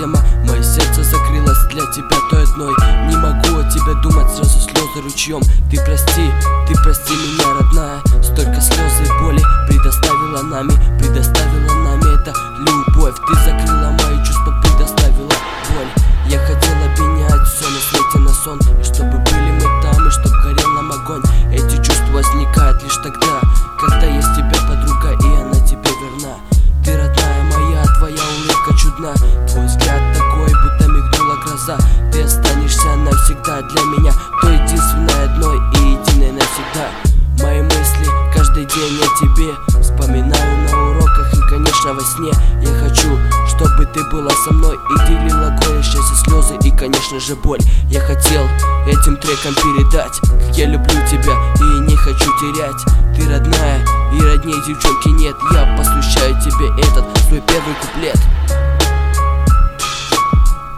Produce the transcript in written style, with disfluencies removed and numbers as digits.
тема. Мое сердце закрылось для тебя той одной. Не могу о тебе думать, сразу слезы ручьем. Ты прости меня, родная. Столько слез и боли предоставила нами эта любовь. Ты закрыла мои чувства, предоставила боль. Я хотел обменять все на свете на сон, и чтобы были мы там, и чтоб горел нам огонь. Эти чувства возникают лишь тогда, когда есть тебя, подруга, и она тебе верна. Ты родная моя, твоя улыбка чудна, твой взгляд такой, будто мигнула гроза. Ты останешься навсегда для меня, той единственной, одной и единой навсегда. Мои мысли каждый день о тебе вспоминаю на уроках и, конечно, во сне. Я хочу, чтобы ты была со мной и делила горе, счастье, слезы и, конечно же, боль. Я хотел этим треком передать, как я люблю тебя и не хочу терять. Ты родная, и родней девчонки нет. Я посвящаю тебе этот свой первый куплет.